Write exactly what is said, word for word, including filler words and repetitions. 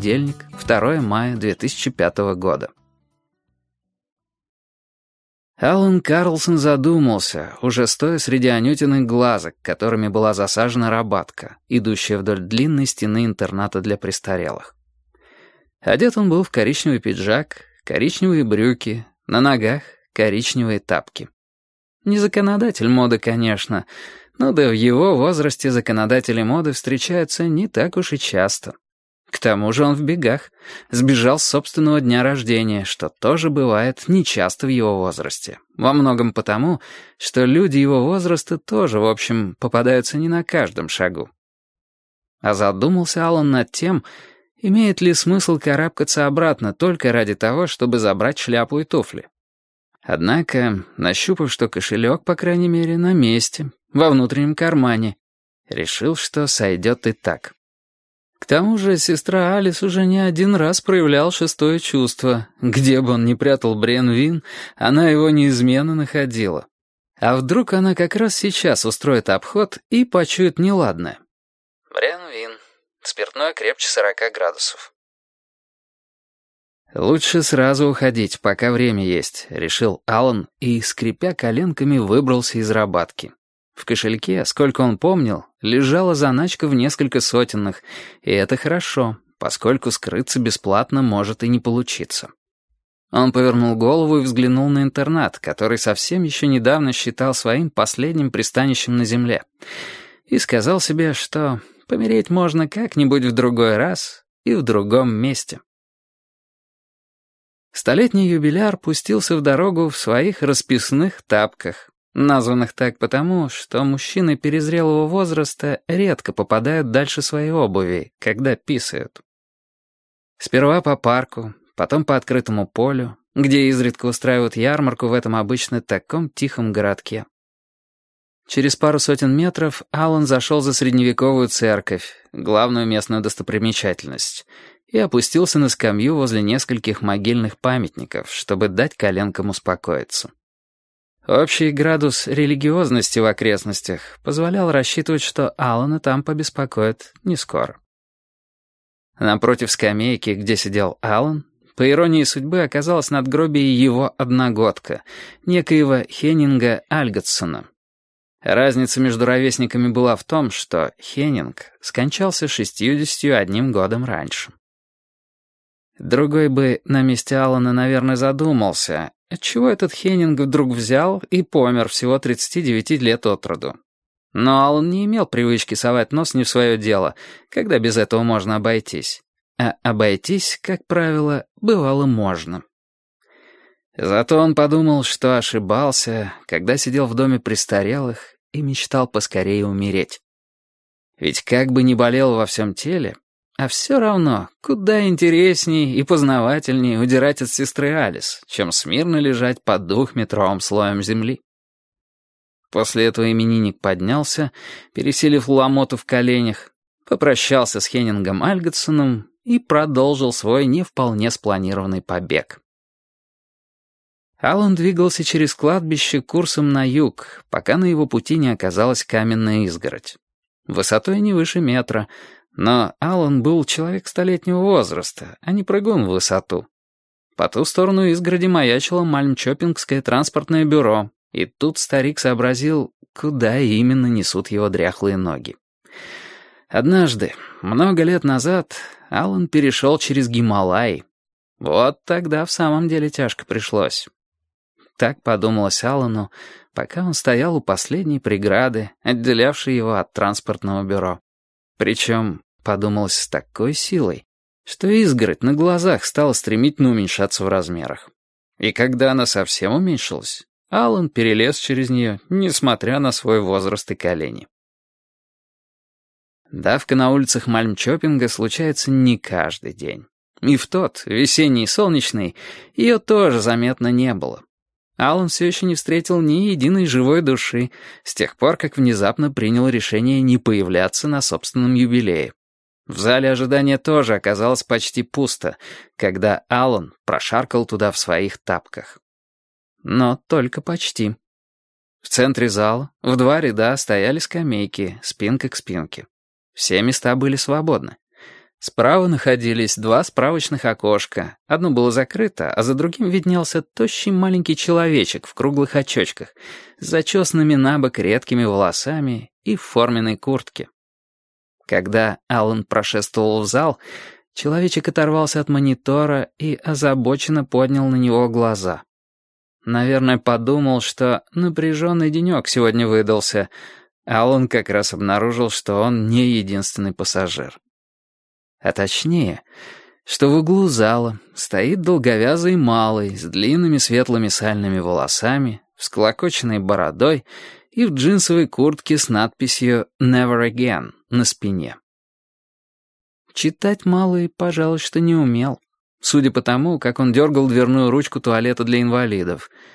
Понедельник, второе мая две тысячи пятого года. Алан Карлсон задумался, уже стоя среди анютиных глазок, которыми была засажена рабатка, идущая вдоль длинной стены интерната для престарелых. Одет он был в коричневый пиджак, коричневые брюки, на ногах коричневые тапки. Не законодатель моды, конечно, но да в его возрасте законодатели моды встречаются не так уж и часто. К тому же он в бегах, сбежал с собственного дня рождения, что тоже бывает нечасто в его возрасте. Во многом потому, что люди его возраста тоже, в общем, попадаются не на каждом шагу. А задумался Алан над тем, имеет ли смысл карабкаться обратно только ради того, чтобы забрать шляпу и туфли. Однако, нащупав, что кошелек, по крайней мере, на месте, во внутреннем кармане, решил, что сойдет и так. К тому же сестра Алис уже не один раз проявлял шестое чувство. Где бы он ни прятал Брен Вин, она его неизменно находила. А вдруг она как раз сейчас устроит обход и почует неладное? Брен Вин. Спиртное крепче сорока градусов. «Лучше сразу уходить, пока время есть», — решил Алан и, скрипя коленками, выбрался из рабатки. В кошельке, сколько он помнил, лежала заначка в несколько сотенных, и это хорошо, поскольку скрыться бесплатно может и не получиться. Он повернул голову и взглянул на интернат, который совсем еще недавно считал своим последним пристанищем на земле, и сказал себе, что помереть можно как-нибудь в другой раз и в другом месте. Столетний юбиляр пустился в дорогу в своих расписных тапках, названных так потому, что мужчины перезрелого возраста редко попадают дальше своей обуви, когда писают. Сперва по парку, потом по открытому полю, где изредка устраивают ярмарку в этом обычно таком тихом городке. Через пару сотен метров Алан зашел за средневековую церковь, главную местную достопримечательность, и опустился на скамью возле нескольких могильных памятников, чтобы дать коленкам успокоиться. Общий градус религиозности в окрестностях позволял рассчитывать, что Алана там побеспокоит не скоро. Напротив скамейки, где сидел Алан, по иронии судьбы оказалось надгробие его одногодка, некоего Хеннинга Альготсона. Разница между ровесниками была в том, что Хеннинг скончался шестьюдесятью одним годом раньше. Другой бы на месте Алана, наверное, задумался, отчего этот Хеннинг вдруг взял и помер всего тридцати девяти лет от роду. Но Алан не имел привычки совать нос не в свое дело, когда без этого можно обойтись. А обойтись, как правило, бывало можно. Зато он подумал, что ошибался, когда сидел в доме престарелых и мечтал поскорее умереть. Ведь как бы ни болел во всем теле, а все равно куда интересней и познавательней удирать от сестры Алис, чем смирно лежать под двухметровым слоем земли. После этого именинник поднялся, пересилив ломоту в коленях, попрощался с Хеннингом Альготсоном и продолжил свой не вполне спланированный побег. Алан двигался через кладбище курсом на юг, пока на его пути не оказалась каменная изгородь. Высотой не выше метра, но Алан был человек столетнего возраста, а не прыгун в высоту. По ту сторону изгороди маячило Мальмчопингское транспортное бюро, и тут старик сообразил, куда именно несут его дряхлые ноги. Однажды, много лет назад, Алан перешел через Гималаи. Вот тогда в самом деле тяжко пришлось. Так подумалось Алану, пока он стоял у последней преграды, отделявшей его от транспортного бюро. Причем, подумалось с такой силой, что изгородь на глазах стала стремительно уменьшаться в размерах. И когда она совсем уменьшилась, Алан перелез через нее, несмотря на свой возраст и колени. Давка на улицах Мальмчопинга случается не каждый день. И в тот, весенний и солнечный, ее тоже заметно не было. Алан все еще не встретил ни единой живой души с тех пор, как внезапно принял решение не появляться на собственном юбилее. В зале ожидания тоже оказалось почти пусто, когда Алан прошаркал туда в своих тапках. Но только почти. В центре зала в два ряда стояли скамейки, спинка к спинке. Все места были свободны. Справа находились два справочных окошка. Одно было закрыто, а за другим виднелся тощий маленький человечек в круглых очочках, с зачесанными набок редкими волосами и в форменной куртке. Когда Аллан прошествовал в зал, человечек оторвался от монитора и озабоченно поднял на него глаза. Наверное, подумал, что напряженный денек сегодня выдался. Аллан как раз обнаружил, что он не единственный пассажир. А точнее, что в углу зала стоит долговязый малый с длинными светлыми сальными волосами, всклокоченной бородой и в джинсовой куртке с надписью «Never Again» на спине. Читать малый, пожалуй, что не умел, судя по тому, как он дергал дверную ручку туалета для инвалидов,